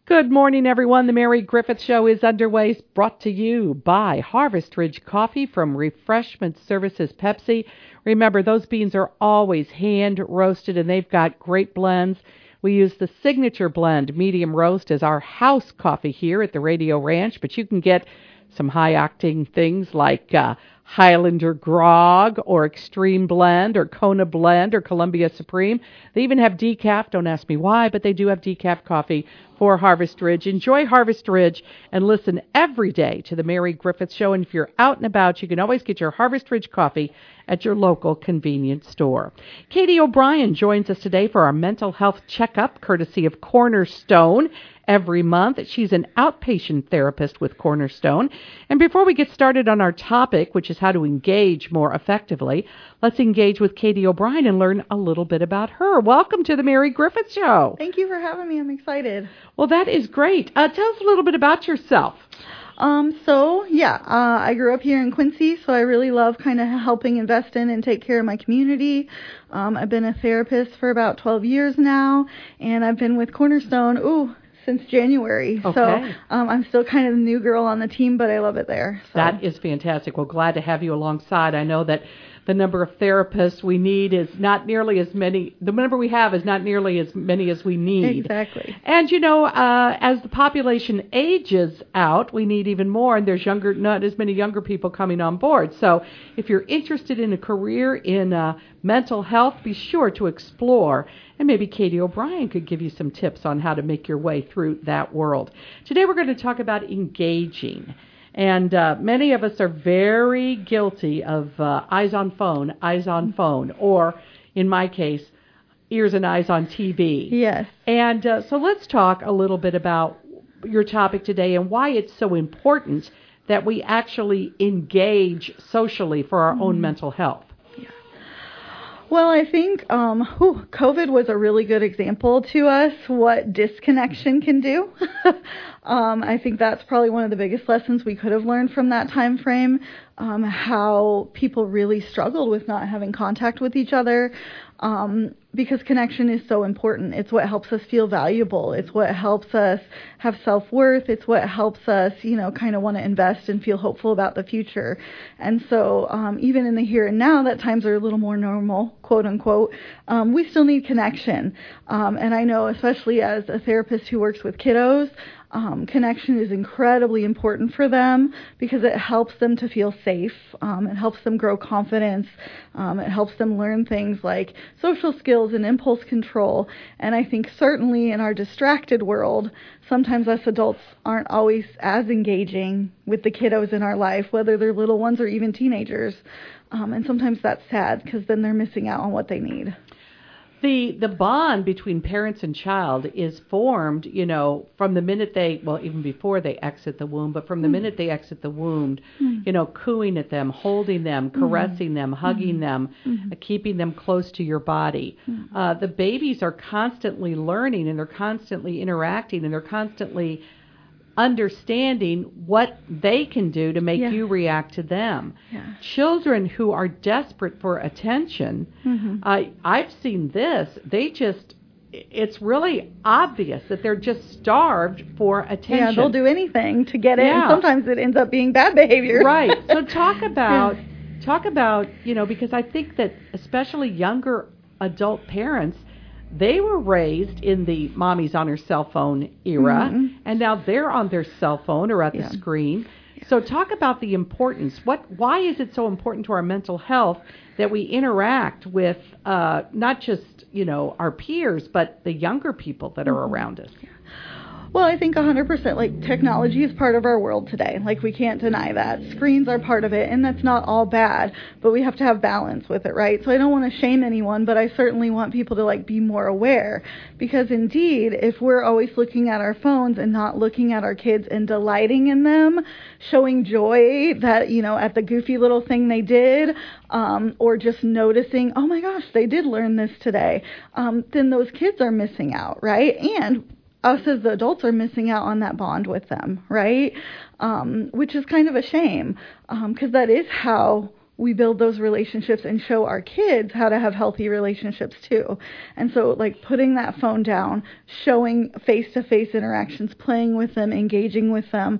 Good morning, everyone. The Mary Griffith Show is underway, brought to you by Harvest Ridge Coffee from Refreshment Services Pepsi. Remember, those beans are always hand roasted, and they've got great blends. We use the signature blend medium roast as our house coffee here at the Radio Ranch, but you can get some high-octane things like Highlander Grog or Extreme Blend or Kona Blend or Columbia Supreme. They even have decaf. Don't ask me why, but they do have decaf coffee for Harvest Ridge. Enjoy Harvest Ridge and listen every day to the Mary Griffith Show. And if you're out and about, you can always get your Harvest Ridge coffee at your local convenience store. Katie O'Brien joins us today for our mental health checkup, courtesy of Cornerstone. Every month. She's an outpatient therapist with Cornerstone. And before we get started on our topic, which is how to engage more effectively, let's engage with Katie O'Brien and learn a little bit about her. Welcome to the Mary Griffith Show. Thank you for having me. I'm excited. Well, that is great. Tell us a little bit about yourself. I grew up here in Quincy, so I really love kind of helping invest in and take care of my community. I've been a therapist for about 12 years now, and I've been with Cornerstone, since January. Okay. So I'm still kind of the new girl on the team, but I love it there. So. That is fantastic. Well, glad to have you alongside. I know that the number of therapists we need is not nearly as many. The number we have is not nearly as many as we need. Exactly. And, as the population ages out, we need even more, and there's not as many younger people coming on board. So if you're interested in a career in mental health, be sure to explore. And maybe Katie O'Brien could give you some tips on how to make your way through that world. Today we're going to talk about engaging. And many of us are very guilty of eyes on phone, or in my case, ears and eyes on TV. Yes. And so let's talk a little bit about your topic today and why it's so important that we actually engage socially for our own mental health. Well, I think COVID was a really good example to us what disconnection can do. I think that's probably one of the biggest lessons we could have learned from that time frame, how people really struggled with not having contact with each other, because connection is so important. It's what helps us feel valuable. It's what helps us have self-worth. It's what helps us, kind of want to invest and feel hopeful about the future. And so even in the here and now that times are a little more normal, quote unquote, we still need connection. And I know, especially as a therapist who works with kiddos, connection is incredibly important for them because it helps them to feel safe. It helps them grow confidence. It helps them learn things like social skills and impulse control. And I think certainly in our distracted world, sometimes us adults aren't always as engaging with the kiddos in our life, whether they're little ones or even teenagers. And sometimes that's sad because then they're missing out on what they need. The bond between parents and child is formed, from the minute even before they exit the womb, but from the minute they exit the womb, cooing at them, holding them, caressing them, hugging them, keeping them close to your body. The babies are constantly learning, and they're constantly interacting, and they're constantly understanding what they can do to make you react to them. Yeah. Children who are desperate for attention, I've seen this, it's really obvious that they're just starved for attention. Yeah, they'll do anything to get it, and sometimes it ends up being bad behavior. Right. So talk about, because I think that especially younger adult parents, they were raised in the mommy's on her cell phone era, and now they're on their cell phone or at the screen. Yeah. So talk about the importance. Why is it so important to our mental health that we interact with not just, our peers, but the younger people that are around us? Yeah. Well, I think 100%, technology is part of our world today. We can't deny that. Screens are part of it, and that's not all bad, but we have to have balance with it, right? So I don't want to shame anyone, but I certainly want people to, be more aware, because indeed, if we're always looking at our phones and not looking at our kids and delighting in them, showing joy that, at the goofy little thing they did, or just noticing, oh my gosh, they did learn this today, then those kids are missing out, right? And us as the adults are missing out on that bond with them, right? Which is kind of a shame, because that is how we build those relationships and show our kids how to have healthy relationships too. And so like putting that phone down, showing face-to-face interactions, playing with them, engaging with them,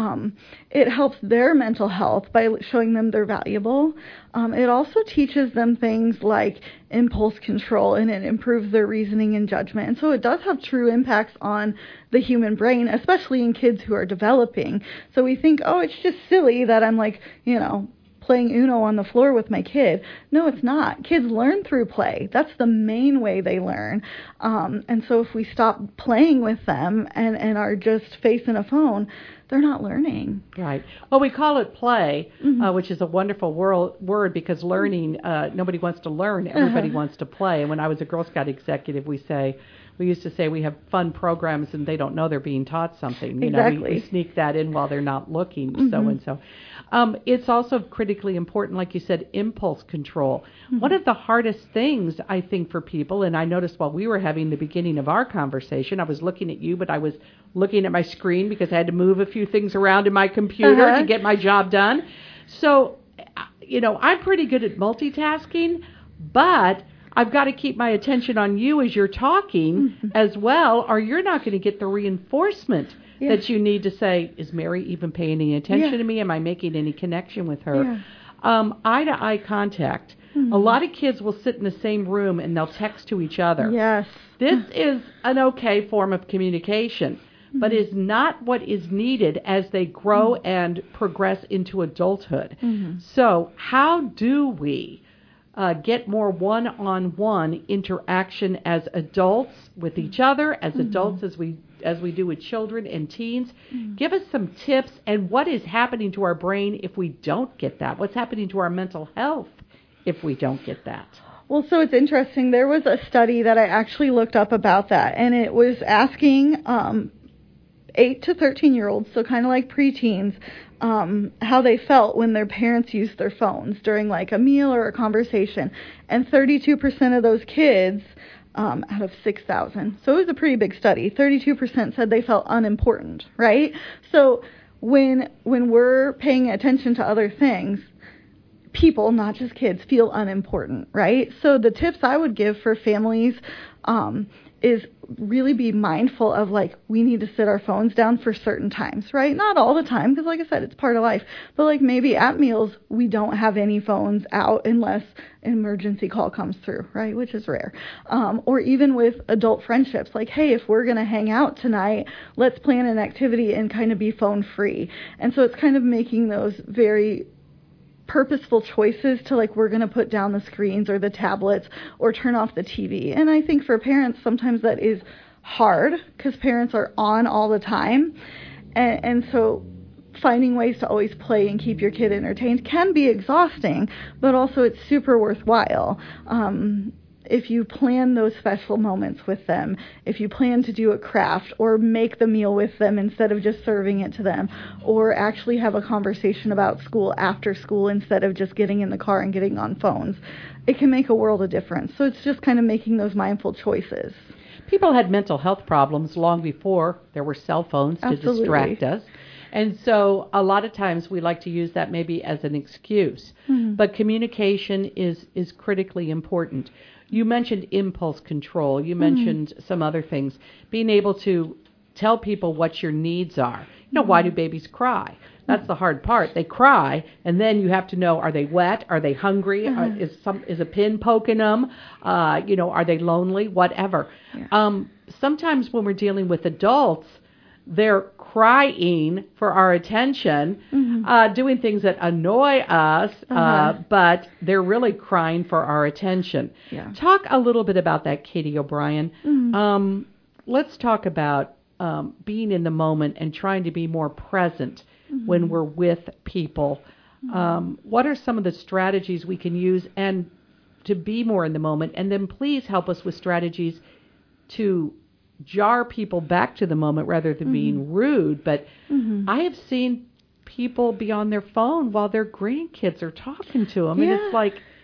it helps their mental health by showing them they're valuable. It also teaches them things like impulse control, and it improves their reasoning and judgment. And so it does have true impacts on the human brain, especially in kids who are developing. So we think, oh, it's just silly that I'm like, playing Uno on the floor with my kid. No, it's not. Kids learn through play. That's the main way they learn. And so if we stop playing with them and are just facing a phone, they're not learning. Right. Well, we call it play, which is a wonderful word because learning, nobody wants to learn. Everybody wants to play. And when I was a Girl Scout executive, we used to say we have fun programs and they don't know they're being taught something. Exactly. We sneak that in while they're not looking, so and so. It's also critically important, like you said, impulse control. One of the hardest things, I think, for people, and I noticed while we were having the beginning of our conversation, I was looking at you, but I was looking at my screen because I had to move a few things around in my computer to get my job done. So, I'm pretty good at multitasking, but I've got to keep my attention on you as you're talking as well, or you're not going to get the reinforcement that you need to say, is Mary even paying any attention to me? Am I making any connection with her? Eye-to-eye contact. A lot of kids will sit in the same room and they'll text to each other. Yes. This is an okay form of communication, but is not what is needed as they grow and progress into adulthood. So how do we get more one-on-one interaction as adults with each other, as adults as we do with children and teens? Give us some tips and what is happening to our brain if we don't get that? What's happening to our mental health if we don't get that? Well, so it's interesting. There was a study that I actually looked up about that, and it was asking 8 to 13-year-olds, so kind of like preteens, how they felt when their parents used their phones during like a meal or a conversation. And 32% of those kids, out of 6,000, so it was a pretty big study, 32% said they felt unimportant, right? So when we're paying attention to other things, people, not just kids, feel unimportant, right? So the tips I would give for families is really be mindful of like, we need to sit our phones down for certain times, right? Not all the time, because like I said, it's part of life. But like maybe at meals, we don't have any phones out unless an emergency call comes through, right? Which is rare. Or even with adult friendships, like, hey, if we're going to hang out tonight, let's plan an activity and kind of be phone free. And so it's kind of making those very purposeful choices to like, we're going to put down the screens or the tablets or turn off the TV. And I think for parents, sometimes that is hard because parents are on all the time. And so finding ways to always play and keep your kid entertained can be exhausting, but also it's super worthwhile. If you plan those special moments with them, if you plan to do a craft or make the meal with them instead of just serving it to them, or actually have a conversation about school after school instead of just getting in the car and getting on phones, it can make a world of difference. So it's just kind of making those mindful choices. People had mental health problems long before there were cell phones to distract us. And so a lot of times we like to use that maybe as an excuse. But communication is critically important. You mentioned impulse control. You mentioned some other things. Being able to tell people what your needs are. Why do babies cry? That's the hard part. They cry, and then you have to know, are they wet? Are they hungry? Is a pin poking them? Are they lonely? Whatever. Sometimes when we're dealing with adults, they're crying for our attention, doing things that annoy us, but they're really crying for our attention. Talk a little bit about that, Katie O'Brien. Let's talk about being in the moment and trying to be more present when we're with people. What are some of the strategies we can use and to be more in the moment? And then please help us with strategies to jar people back to the moment rather than being rude. But I have seen people be on their phone while their grandkids are talking to them. And it's like,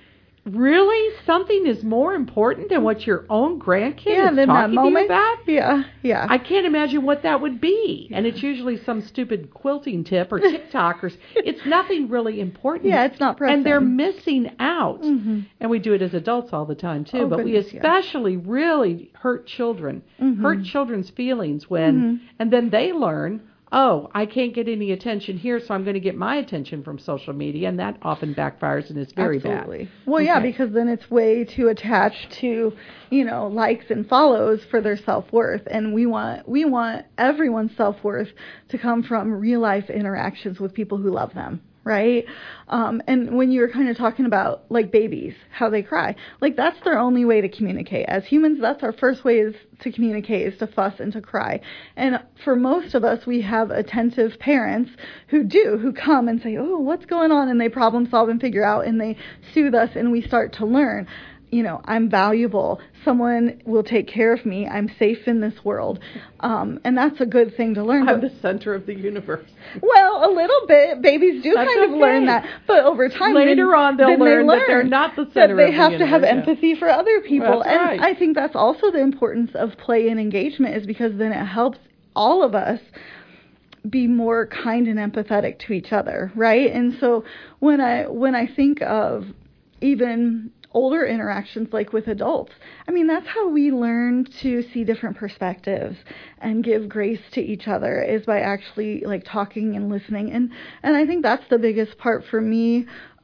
Really? Something is more important than what your own grandkid is then that talking to you moment. about? Yeah. I can't imagine what that would be. And it's usually some stupid quilting tip or TikTok or it's nothing really important. Yeah, it's not pressing. And they're missing out. Mm-hmm. And we do it as adults all the time too. Oh, but goodness, we especially really hurt children, Mm-hmm. hurt children's feelings when, and then they learn, oh, I can't get any attention here, so I'm going to get my attention from social media, and that often backfires and is very Absolutely. bad. Well, yeah, because then it's way too attached to, likes and follows for their self-worth, and we want everyone's self-worth to come from real life interactions with people who love them. Right? And when you were kind of talking about like babies, how they cry, like that's their only way to communicate. As humans, that's our first way to communicate is to fuss and to cry. And for most of us, we have attentive parents who come and say, oh, what's going on? And they problem solve and figure out and they soothe us and we start to learn. I'm valuable. Someone will take care of me. I'm safe in this world. And that's a good thing to learn. I'm the center of the universe. Well, a little bit. Babies do That's kind of learn that. But over time, later on, they'll learn that they're not the center of the universe. That they have to have empathy for other people. That's and right. I think that's also the importance of play and engagement is because then it helps all of us be more kind and empathetic to each other, right? And so when I think of even older interactions like with adults, I mean, that's how we learn to see different perspectives and give grace to each other is by actually like talking and listening. And I think that's the biggest part for me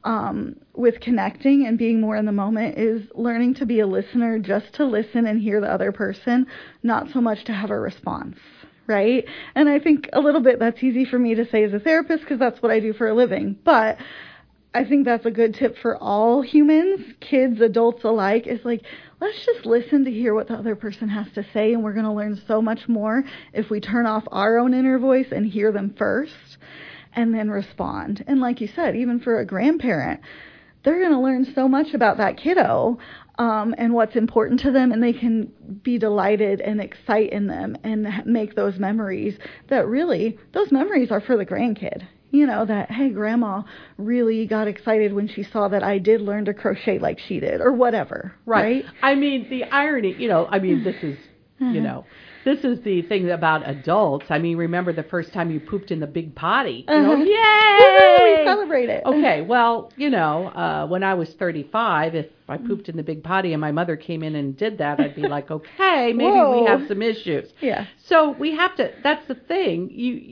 with connecting and being more in the moment is learning to be a listener, just to listen and hear the other person, not so much to have a response. Right? And I think a little bit that's easy for me to say as a therapist because that's what I do for a living. But I think that's a good tip for all humans, kids, adults alike, is like, let's just listen to hear what the other person has to say, and we're going to learn so much more if we turn off our own inner voice and hear them first and then respond. And like you said, even for a grandparent, they're going to learn so much about that kiddo and what's important to them, and they can be delighted and excite in them and make those memories that really, those memories are for the grandkid. That, hey, grandma really got excited when she saw that I did learn to crochet like she did or whatever. Right? I mean, the irony, this is, this is the thing about adults. I mean, remember the first time you pooped in the big potty? Yay! We celebrate it. Okay, well, when I was 35, if I pooped in the big potty and my mother came in and did that, I'd be like, okay, maybe we have some issues. Yeah. So we have to, that's the thing,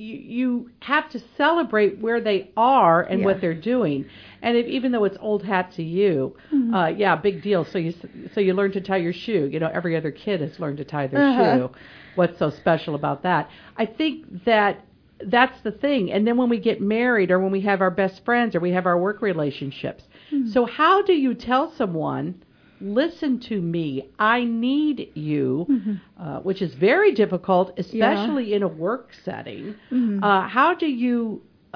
you have to celebrate where they are and what they're doing. And even though it's old hat to you, big deal. So you learn to tie your shoe. Every other kid has learned to tie their shoe. What's so special about that? I think that's the thing. And then when we get married or when we have our best friends or we have our work relationships. So how do you tell someone, listen to me, I need you, which is very difficult, especially in a work setting. How do you,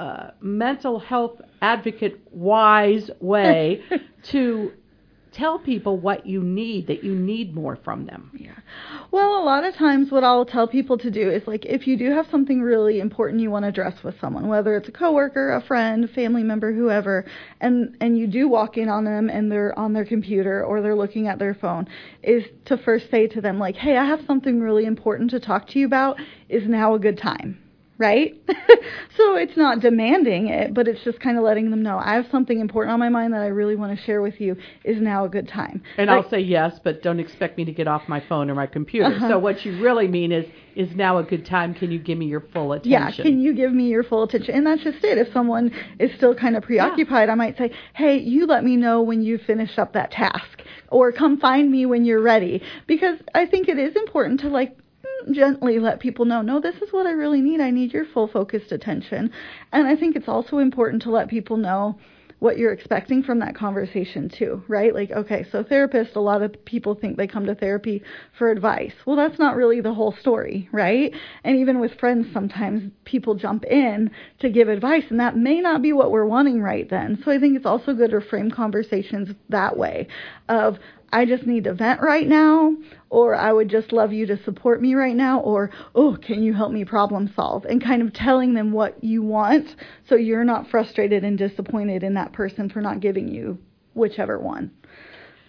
mental health advocate wise way to tell people what you need, that you need more from them? Yeah. Well, a lot of times what I'll tell people to do is like, if you do have something really important you want to address with someone, whether it's a coworker, a friend, family member, whoever, and you do walk in on them and they're on their computer or they're looking at their phone, is to first say to them like, hey, I have something really important to talk to you about. Is now a good time? Right? So it's not demanding it, but it's just kind of letting them know, I have something important on my mind that I really want to share with you. Is now a good time? And I'll say yes, but don't expect me to get off my phone or my computer. So what you really mean is now a good time? Can you give me your full attention? Yeah, can you give me your full attention? And that's just it. If someone is still kind of preoccupied, I might say, hey, you let me know when you finish up that task, or come find me when you're ready. Because I think it is important to gently let people know, no, this is what I really need. I need your full focused attention. And I think it's also important to let people know what you're expecting from that conversation too, right? Like, okay, so therapist, a lot of people think they come to therapy for advice. Well, that's not really the whole story, right? And even with friends, sometimes people jump in to give advice, and that may not be what we're wanting right then. So I think it's also good to frame conversations that way of, I just need to vent right now, or I would just love you to support me right now, or, oh, can you help me problem solve? And kind of telling them what you want so you're not frustrated and disappointed in that person for not giving you whichever one.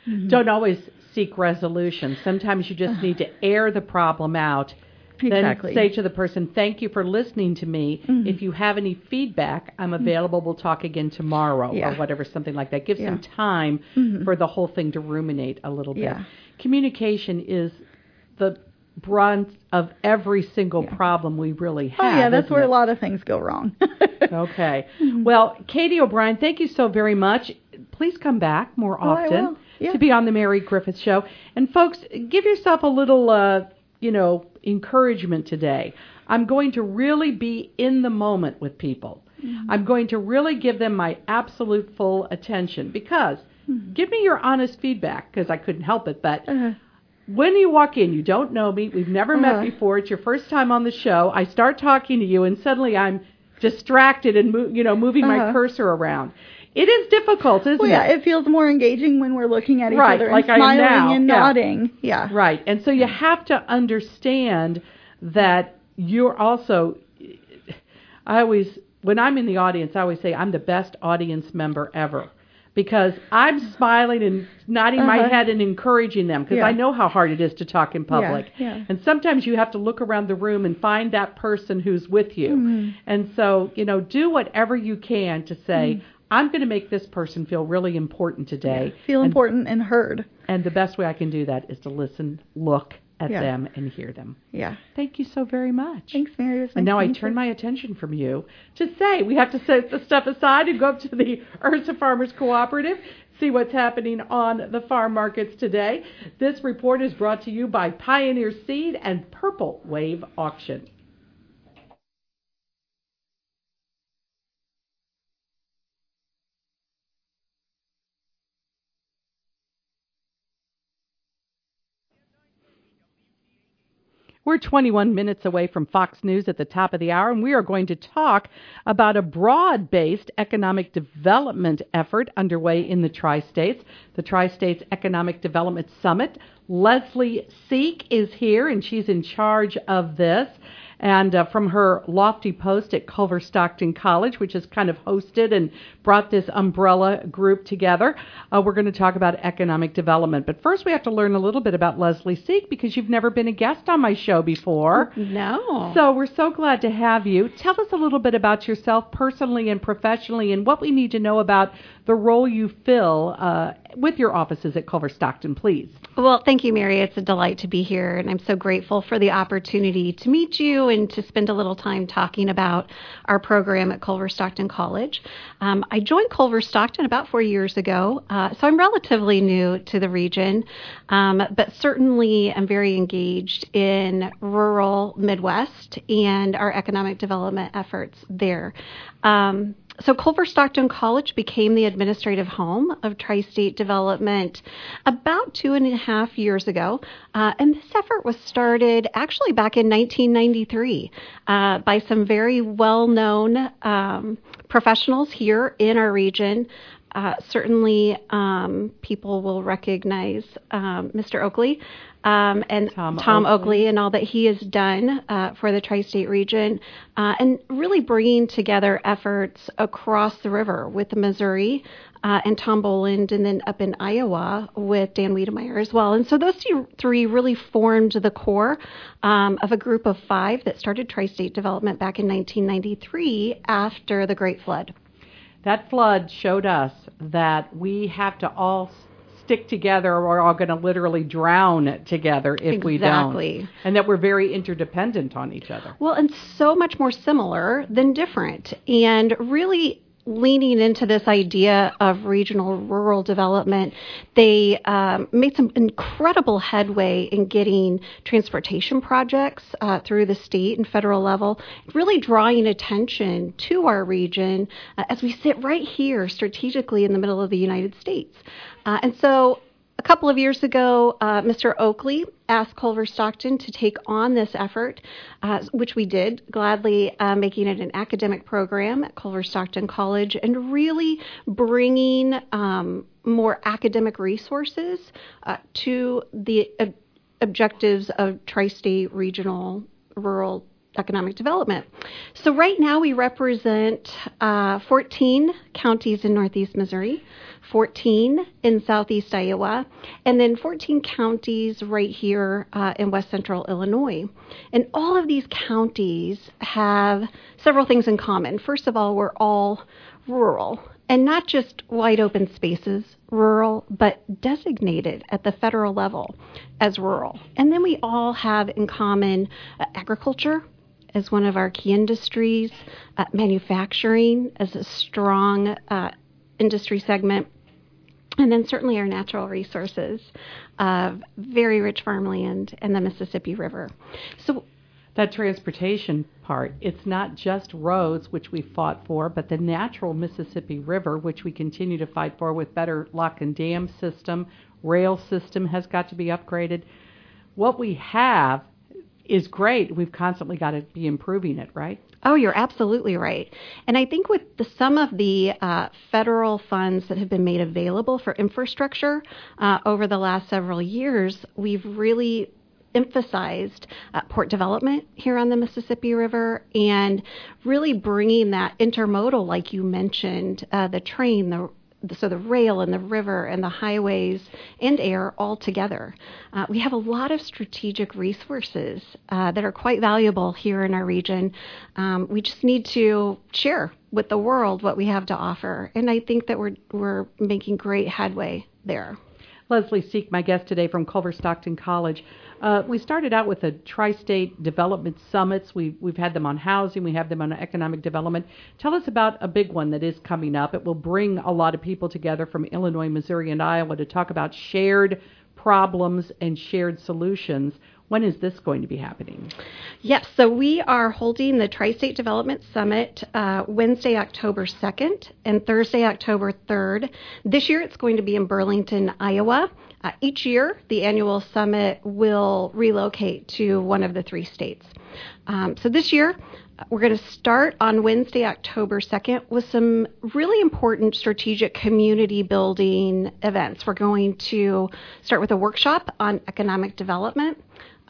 don't always seek resolution. Sometimes you just need to air the problem out. Exactly. Then say to the person, thank you for listening to me. If you have any feedback, I'm available. We'll talk again tomorrow or whatever, something like that. Give some time for the whole thing to ruminate a little bit. Yeah. Communication is the brunt of every single problem we really have. Oh, yeah, that's where a lot of things go wrong. Okay. Well, Katie O'Brien, thank you so very much. Please come back more often to be on the Mary Griffith Show. And folks, give yourself a little, encouragement today. I'm going to really be in the moment with people. I'm going to really give them my absolute full attention because give me your honest feedback because I couldn't help it, but when you walk in, you don't know me, we've never met before, it's your first time on the show, I start talking to you and suddenly I'm distracted and moving my cursor around. It is difficult, isn't it? Yeah, it feels more engaging when we're looking at each other and like smiling I am now. and nodding. Yeah. Right. And so you have to understand that you're also, when I'm in the audience, I always say I'm the best audience member ever. Because I'm smiling and nodding my head and encouraging them because I know how hard it is to talk in public. Yeah. And sometimes you have to look around the room and find that person who's with you. And so, do whatever you can to say, I'm going to make this person feel really important today. Feel important and heard. And the best way I can do that is to listen, look at them and hear them. Yeah. Thank you so very much. Thanks, Mary. It was nice and now I to meet turn you. my attention from you to say we have to set the stuff aside and go up to the Ursa Farmers Cooperative, see what's happening on the farm markets today. This report is brought to you by Pioneer Seed and Purple Wave Auction. We're 21 minutes away from Fox News at the top of the hour, and we are going to talk about a broad-based economic development effort underway in the Tri-States, the Tri-States Economic Development Summit. Leslie Seek is here, and she's in charge of this. And from her lofty post at Culver Stockton College, which has kind of hosted and brought this umbrella group together, we're going to talk about economic development. But first, we have to learn a little bit about Leslie Seek because you've never been a guest on my show before. No. So we're so glad to have you. Tell us a little bit about yourself personally and professionally and what we need to know about the role you fill with your offices at Culver Stockton, please. Well, thank you, Mary. It's a delight to be here, and I'm so grateful for the opportunity to meet you and to spend a little time talking about our program at Culver Stockton College. I joined Culver Stockton about 4 years ago, so I'm relatively new to the region, but certainly I'm very engaged in rural Midwest and our economic development efforts there. So Culver Stockton College became the administrative home of Tri-State Development about 2.5 years ago. And this effort was started actually back in 1993 by some very well-known professionals here in our region. Certainly people will recognize Mr. Oakley and Tom Oakley and all that he has done for the Tri-State region and really bringing together efforts across the river with the Missouri and Tom Boland, and then up in Iowa with Dan Wiedemeyer as well. And so those three really formed the core of a group of 5 that started Tri-State Development back in 1993 after the Great Flood. That flood showed us that we have to all stick together or we're all going to literally drown together if we don't. And that we're very interdependent on each other. Well, and so much more similar than different. And really leaning into this idea of regional rural development, they made some incredible headway in getting transportation projects through the state and federal level, really drawing attention to our region as we sit right here strategically in the middle of the United States. And so a couple of years ago, Mr. Oakley asked Culver Stockton to take on this effort, which we did, gladly making it an academic program at Culver Stockton College and really bringing more academic resources to the objectives of Tri-State regional rural economic development. So right now we represent 14 counties in Northeast Missouri, 14 in Southeast Iowa, and then 14 counties right here in West Central Illinois. And all of these counties have several things in common. First of all, we're all rural, and not just wide open spaces, rural, but designated at the federal level as rural. And then we all have in common agriculture as one of our key industries, manufacturing as a strong industry segment, and then certainly our natural resources of very rich farmland and the Mississippi River. So that transportation part, it's not just roads, which we fought for, but the natural Mississippi River, which we continue to fight for with better lock and dam system. Rail system has got to be upgraded. What we have is great. We've constantly got to be improving it, right? Oh, you're absolutely right. And I think with some of the federal funds that have been made available for infrastructure over the last several years, we've really emphasized port development here on the Mississippi River and really bringing that intermodal, like you mentioned, the train, the rail and the river and the highways and air all together. We have a lot of strategic resources that are quite valuable here in our region. We just need to share with the world what we have to offer, and I think that we're making great headway there. Leslie Seek, my guest today from Culver Stockton College. We started out with the Tri-State Development Summits. We've had them on housing. We have them on economic development. Tell us about a big one that is coming up. It will bring a lot of people together from Illinois, Missouri, and Iowa to talk about shared problems and shared solutions. When is this going to be happening? Yes, so we are holding the Tri-State Development Summit Wednesday, October 2nd and Thursday, October 3rd. This year it's going to be in Burlington, Iowa. Each year, the annual summit will relocate to one of the three states. So this year, we're going to start on Wednesday, October 2nd with some really important strategic community building events. We're going to start with a workshop on economic development,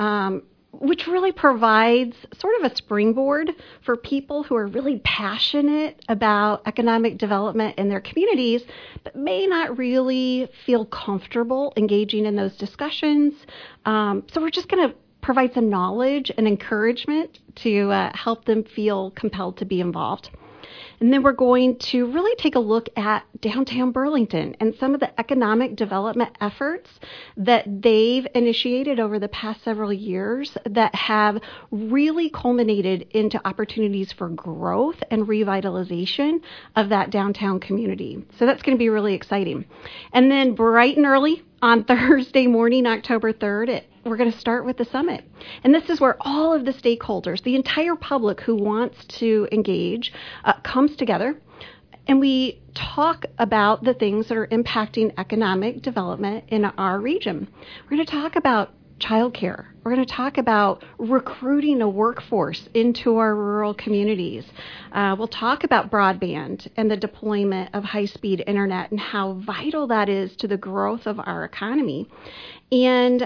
which really provides sort of a springboard for people who are really passionate about economic development in their communities, but may not really feel comfortable engaging in those discussions. So we're just going to provide some knowledge and encouragement to help them feel compelled to be involved. And then we're going to really take a look at downtown Burlington and some of the economic development efforts that they've initiated over the past several years that have really culminated into opportunities for growth and revitalization of that downtown community. So that's going to be really exciting. And then bright and early on Thursday morning, October 3rd, we're going to start with the summit. And this is where all of the stakeholders, the entire public who wants to engage, comes together. And we talk about the things that are impacting economic development in our region. We're going to talk about childcare. We're going to talk about recruiting a workforce into our rural communities. We'll talk about broadband and the deployment of high-speed internet and how vital that is to the growth of our economy. And,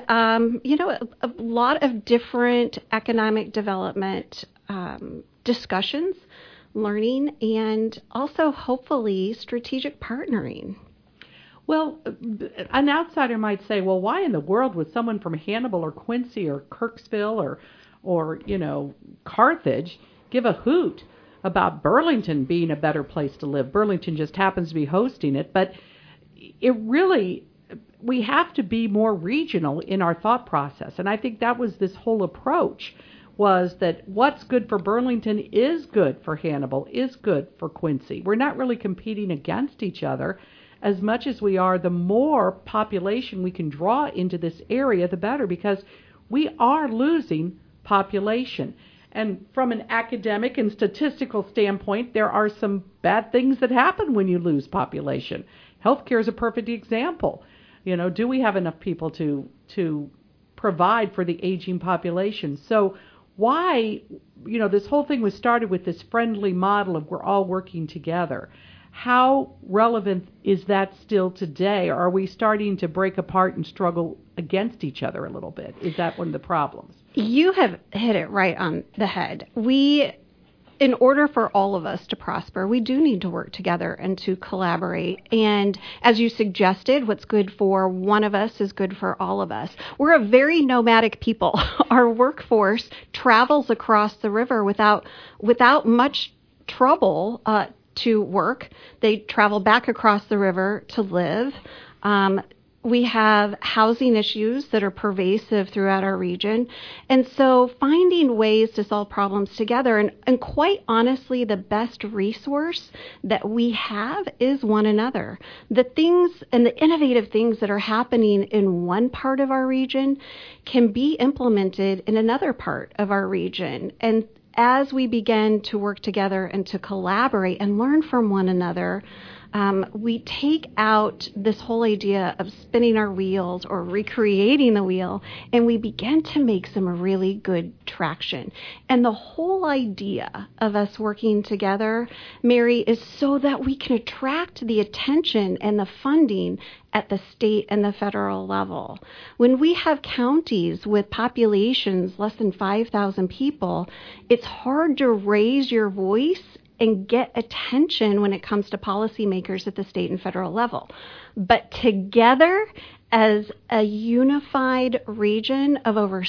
a lot of different economic development discussions, learning, and also hopefully strategic partnering. Well, an outsider might say, well, why in the world would someone from Hannibal or Quincy or Kirksville or Carthage give a hoot about Burlington being a better place to live? Burlington just happens to be hosting it, but we have to be more regional in our thought process. And I think that was this whole approach, was that what's good for Burlington is good for Hannibal, is good for Quincy. We're not really competing against each other. As much as we are, the more population we can draw into this area, the better, because we are losing population. And from an academic and statistical standpoint, there are some bad things that happen when you lose population. Healthcare is a perfect example. Do we have enough people to provide for the aging population? So why, this whole thing was started with this friendly model of we're all working together. How relevant is that still today? Or are we starting to break apart and struggle against each other a little bit? Is that one of the problems? You have hit it right on the head. In order for all of us to prosper, we do need to work together and to collaborate. And as you suggested, what's good for one of us is good for all of us. We're a very nomadic people. Our workforce travels across the river without much trouble to work. They travel back across the river to live. We have housing issues that are pervasive throughout our region. And so finding ways to solve problems together, and quite honestly, the best resource that we have is one another. The things and the innovative things that are happening in one part of our region can be implemented in another part of our region. And as we begin to work together and to collaborate and learn from one another, we take out this whole idea of spinning our wheels or recreating the wheel, and we begin to make some really good traction. And the whole idea of us working together, Mary, is so that we can attract the attention and the funding at the state and the federal level. When we have counties with populations less than 5,000 people, it's hard to raise your voice and get attention when it comes to policymakers at the state and federal level. But together, as a unified region of over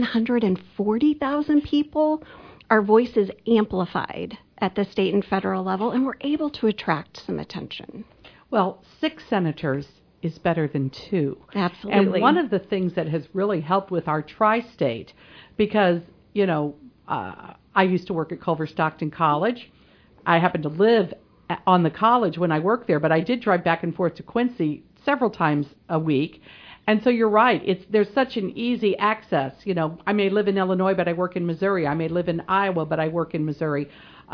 740,000 people, our voice is amplified at the state and federal level, and we're able to attract some attention. Well, 6 senators is better than 2. Absolutely. And one of the things that has really helped with our tri-state, because, I used to work at Culver Stockton College. I happened to live on the college when I worked there, but I did drive back and forth to Quincy several times a week. And so you're right. There's such an easy access. I may live in Illinois, but I work in Missouri. I may live in Iowa, but I work in Missouri.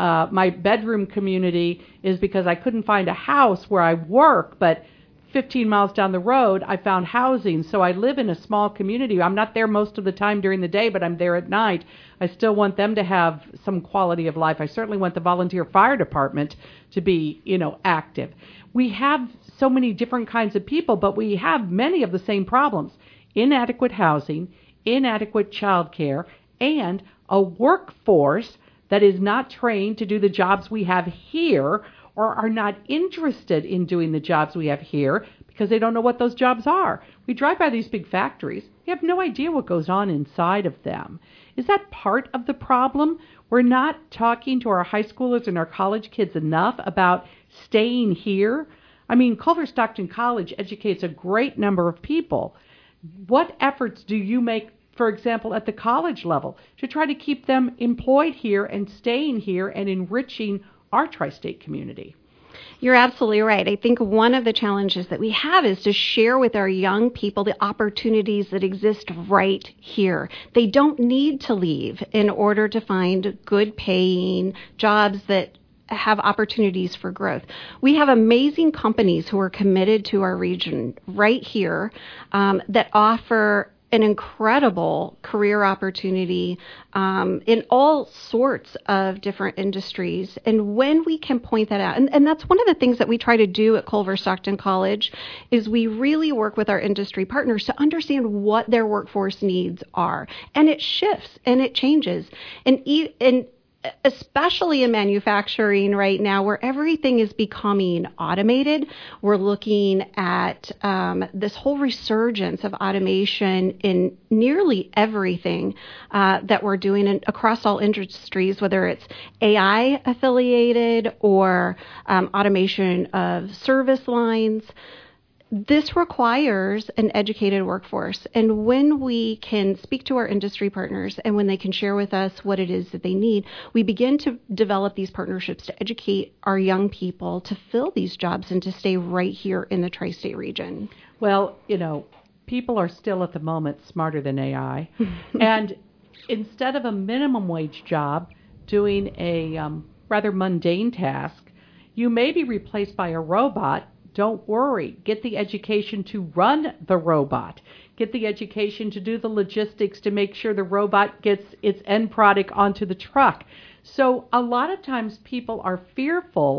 My bedroom community is because I couldn't find a house where I work, but 15 miles down the road, I found housing. So I live in a small community. I'm not there most of the time during the day, but I'm there at night. I still want them to have some quality of life. I certainly want the volunteer fire department to be, active. We have so many different kinds of people, but we have many of the same problems. Inadequate housing, inadequate child care, and a workforce that is not trained to do the jobs we have here, or are not interested in doing the jobs we have here because they don't know what those jobs are. We drive by these big factories. We have no idea what goes on inside of them. Is that part of the problem? We're not talking to our high schoolers and our college kids enough about staying here. I mean, Culver Stockton College educates a great number of people. What efforts do you make, for example, at the college level to try to keep them employed here and staying here and enriching our tri-state community? You're absolutely right. I think one of the challenges that we have is to share with our young people the opportunities that exist right here. They don't need to leave in order to find good paying jobs that have opportunities for growth. We have amazing companies who are committed to our region right here that offer an incredible career opportunity in all sorts of different industries. And when we can point that out, and that's one of the things that we try to do at Culver Stockton College, is we really work with our industry partners to understand what their workforce needs are. And it shifts and it changes. And especially in manufacturing right now, where everything is becoming automated, we're looking at this whole resurgence of automation in nearly everything that we're doing across all industries, whether it's AI affiliated or automation of service lines. This requires an educated workforce. And when we can speak to our industry partners and when they can share with us what it is that they need, we begin to develop these partnerships to educate our young people to fill these jobs and to stay right here in the tri-state region. Well, people are still at the moment smarter than AI. And instead of a minimum wage job doing a rather mundane task, you may be replaced by a robot. Don't worry. Get the education to run the robot. Get the education to do the logistics to make sure the robot gets its end product onto the truck. So a lot of times people are fearful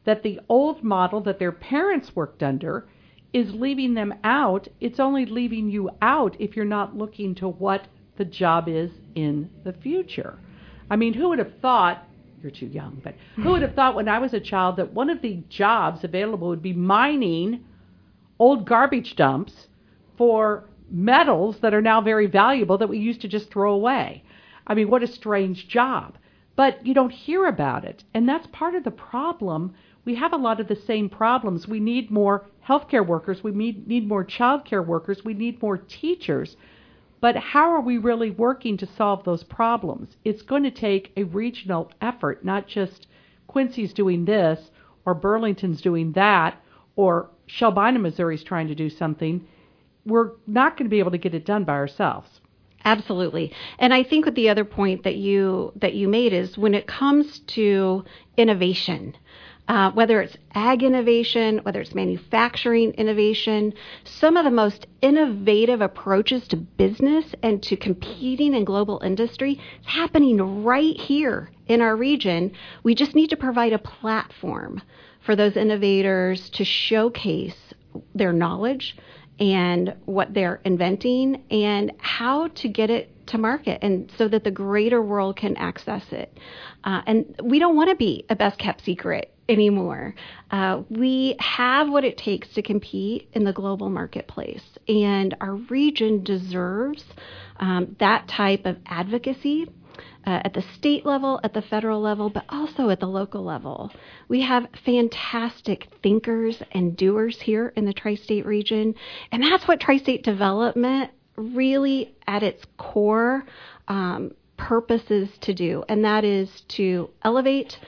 that the old model that their parents worked under is leaving them out. It's only leaving you out if you're not looking to what the job is in the future. I mean, who would have thought, you're too young, but who would have thought when I was a child that one of the jobs available would be mining old garbage dumps for metals that are now very valuable that we used to just throw away? I mean, what a strange job. But you don't hear about it. And that's part of the problem. We have a lot of the same problems. We need more healthcare workers. We need more childcare workers. We need more teachers. But how are we really working to solve those problems? It's going to take a regional effort, not just Quincy's doing this or Burlington's doing that or Shelbina, Missouri's trying to do something. We're not going to be able to get it done by ourselves. Absolutely. And I think with the other point that you made is when it comes to innovation, whether it's ag innovation, whether it's manufacturing innovation, some of the most innovative approaches to business and to competing in global industry is happening right here in our region. We just need to provide a platform for those innovators to showcase their knowledge and what they're inventing and how to get it to market, and so that the greater world can access it. And we don't want to be a best kept secret anymore. We have what it takes to compete in the global marketplace, and our region deserves that type of advocacy at the state level, at the federal level, but also at the local level. We have fantastic thinkers and doers here in the tri-state region, and that's what tri-state development really at its core purposes to do, and that is to elevate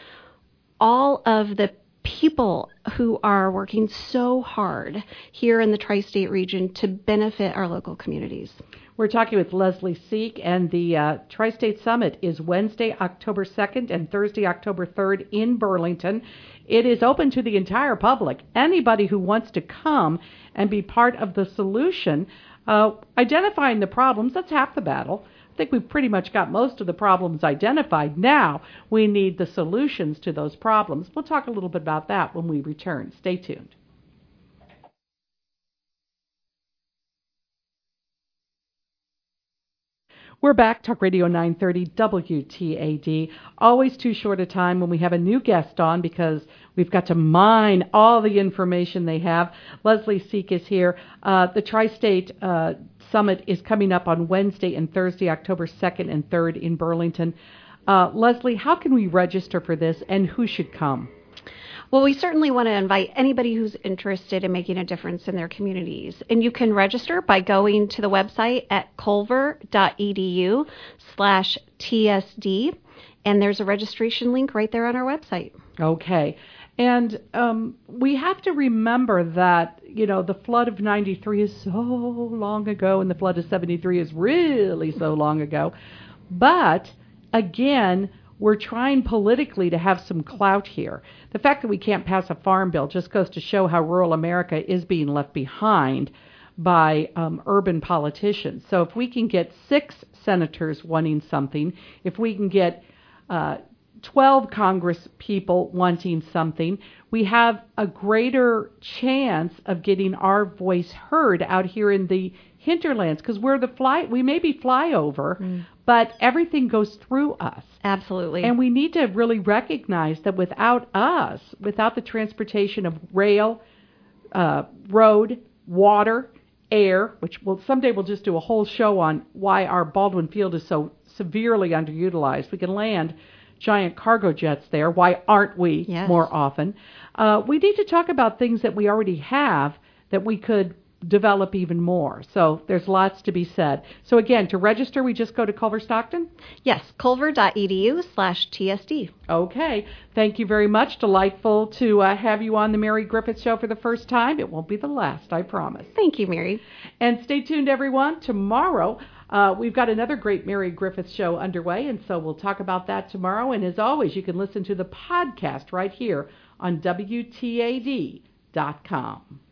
all of the people who are working so hard here in the tri-state region to benefit our local communities. We're talking with Leslie Seek, and the Tri-State Summit is Wednesday, October 2nd and Thursday, October 3rd in Burlington. It is open to the entire public. Anybody who wants to come and be part of the solution, identifying the problems, that's half the battle. I think we've pretty much got most of the problems identified. Now we need the solutions to those problems. We'll talk a little bit about that when we return. Stay tuned. We're back, Talk Radio 930 WTAD. Always too short a time when we have a new guest on because we've got to mine all the information they have. Leslie Seek is here. The Tri-State Summit is coming up on Wednesday and Thursday, October 2nd and 3rd in Burlington. Leslie, how can we register for this, and who should come? Well, we certainly want to invite anybody who's interested in making a difference in their communities. And you can register by going to the website at culver.edu/TSD. And there's a registration link right there on our website. Okay. And we have to remember that, you know, the flood of 93 is so long ago, and the flood of 73 is really so long ago. But, again, we're trying politically to have some clout here. The fact that we can't pass a farm bill just goes to show how rural America is being left behind by urban politicians. So if we can get 6 senators wanting something, if we can get 12 Congress people wanting something, we have a greater chance of getting our voice heard out here in the hinterlands, because we may be flyover, but everything goes through us. Absolutely. And we need to really recognize that without us, without the transportation of rail, road, water, air, which someday we'll just do a whole show on why our Baldwin Field is so severely underutilized. We can land giant cargo jets there. Why aren't we more often? We need to talk about things that we already have that we could develop even more. So there's lots to be said. So again, to register, we just go to Culver Stockton? Yes, culver.edu/TSD. Okay. Thank you very much. Delightful to have you on the Mary Griffith Show for the first time. It won't be the last, I promise. Thank you, Mary. And stay tuned, everyone. Tomorrow, we've got another great Mary Griffith Show underway, and so we'll talk about that tomorrow. And as always, you can listen to the podcast right here on WTAD.com.